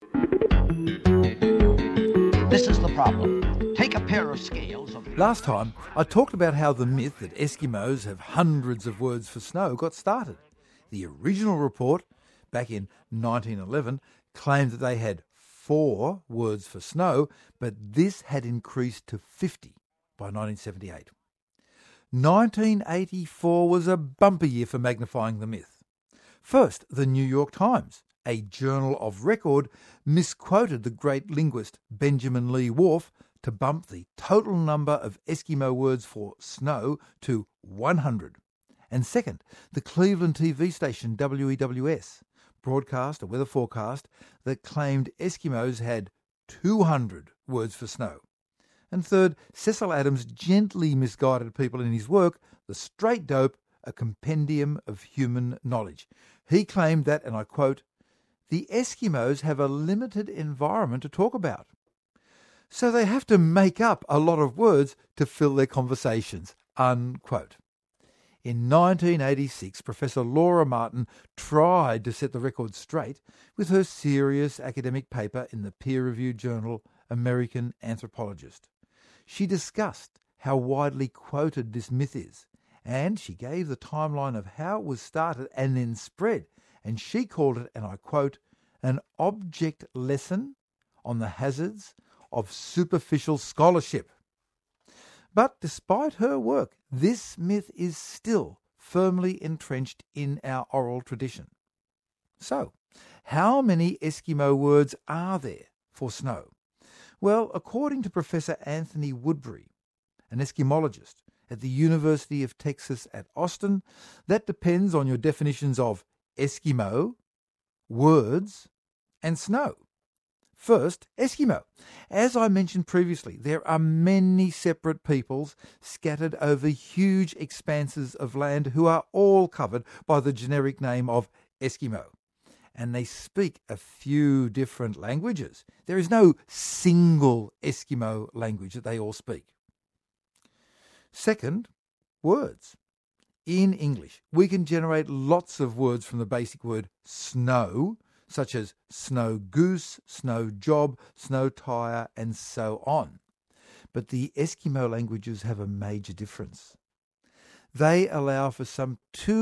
This is the problem. Take a pair of scales of... Last time, I talked about how the myth that Eskimos have hundreds of words for snow got started. The original report, back in 1911, claimed that they had 4 words for snow, but this had increased to 50 by 1978. 1984 was a bumper year for magnifying the myth. First, the New York Times, a journal of record, misquoted the great linguist Benjamin Lee Whorf to bump the total number of Eskimo words for snow to 100. And second, the Cleveland TV station WEWS broadcast a weather forecast that claimed Eskimos had 200 words for snow. And third, Cecil Adams gently misguided people in his work, The Straight Dope, a compendium of human knowledge. He claimed that, and I quote, "The Eskimos have a limited environment to talk about, so they have to make up a lot of words to fill their conversations," unquote. In 1986, Professor Laura Martin tried to set the record straight with her serious academic paper in the peer-reviewed journal American Anthropologist. She discussed how widely quoted this myth is, and she gave the timeline of how it was started and then spread, and she called it, and I quote, "an object lesson on the hazards of superficial scholarship." But despite her work, this myth is still firmly entrenched in our oral tradition. So, how many Eskimo words are there for snow? Well, according to Professor Anthony Woodbury, an Eskimologist at the University of Texas at Austin, that depends on your definitions of Eskimo, words, and snow. First, Eskimo. As I mentioned previously, there are many separate peoples scattered over huge expanses of land who are all covered by the generic name of Eskimo. And they speak a few different languages. There is no single Eskimo language that they all speak. Second, words. In English, we can generate lots of words from the basic word snow, such as snow goose, snow job, snow tire, and so on. But the Eskimo languages have a major difference. They allow for some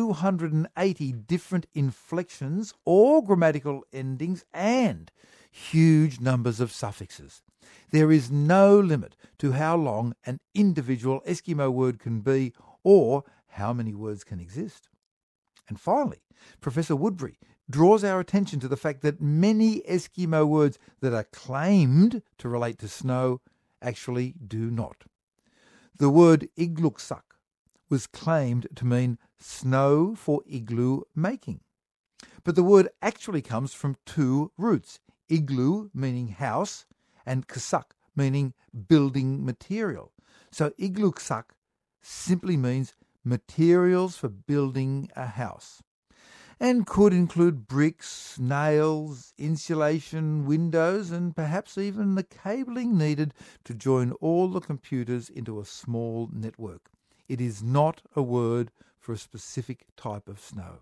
280 different inflections or grammatical endings and huge numbers of suffixes. There is no limit to how long an individual Eskimo word can be or how many words can exist. And finally, Professor Woodbury draws our attention to the fact that many Eskimo words that are claimed to relate to snow actually do not. The word igluksak was claimed to mean snow for igloo making. But the word actually comes from 2 roots, igloo meaning house and ksak meaning building material. So igluksak simply means materials for building a house, and could include bricks, nails, insulation, windows, and perhaps even the cabling needed to join all the computers into a small network. It is not a word for a specific type of snow.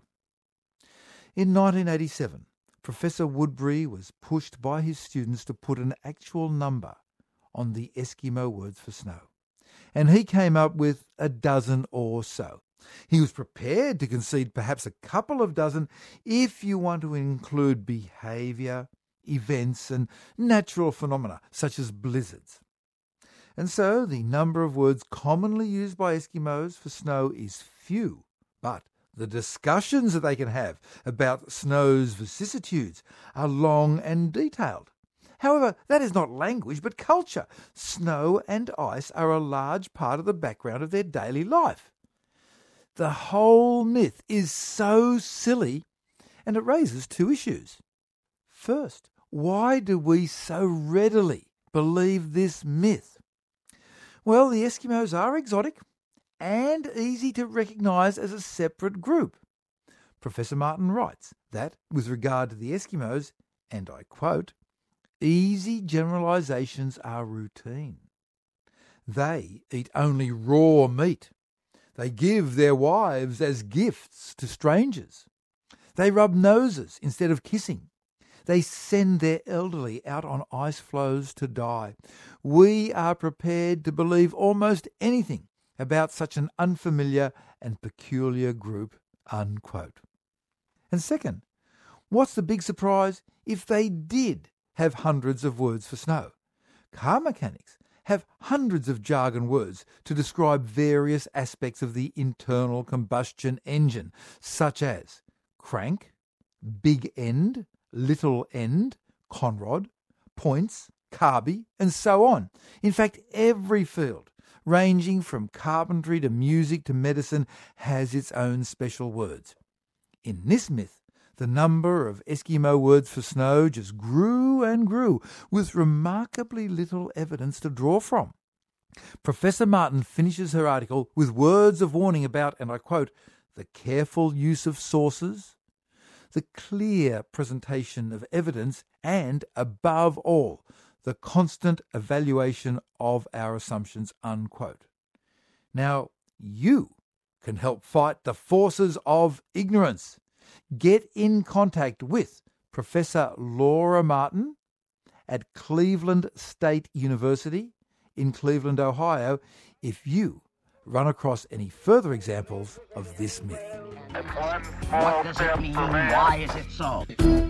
In 1987, Professor Woodbury was pushed by his students to put an actual number on the Eskimo words for snow, and he came up with a dozen or so. He was prepared to concede perhaps a couple of dozen if you want to include behaviour, events, and natural phenomena such as blizzards. And so the number of words commonly used by Eskimos for snow is few, but the discussions that they can have about snow's vicissitudes are long and detailed. However, that is not language, but culture. Snow and ice are a large part of the background of their daily life. The whole myth is so silly, and it raises 2 issues. First, why do we so readily believe this myth? Well, the Eskimos are exotic and easy to recognise as a separate group. Professor Martin writes that, with regard to the Eskimos, and I quote, "easy generalizations are routine. They eat only raw meat. They give their wives as gifts to strangers. They rub noses instead of kissing. They send their elderly out on ice floes to die. We are prepared to believe almost anything about such an unfamiliar and peculiar group." Unquote. And second, what's the big surprise if they did have hundreds of words for snow? Car mechanics have hundreds of jargon words to describe various aspects of the internal combustion engine, such as crank, big end, little end, conrod, points, carby, and so on. In fact, every field, ranging from carpentry to music to medicine, has its own special words. In this myth, the number of Eskimo words for snow just grew and grew, with remarkably little evidence to draw from. Professor Martin finishes her article with words of warning about, and I quote, "the careful use of sources, the clear presentation of evidence, and, above all, the constant evaluation of our assumptions." Unquote. Now, you can help fight the forces of ignorance. Get in contact with Professor Laura Martin at Cleveland State University in Cleveland, Ohio, if you run across any further examples of this myth. What does it mean? Why is it so?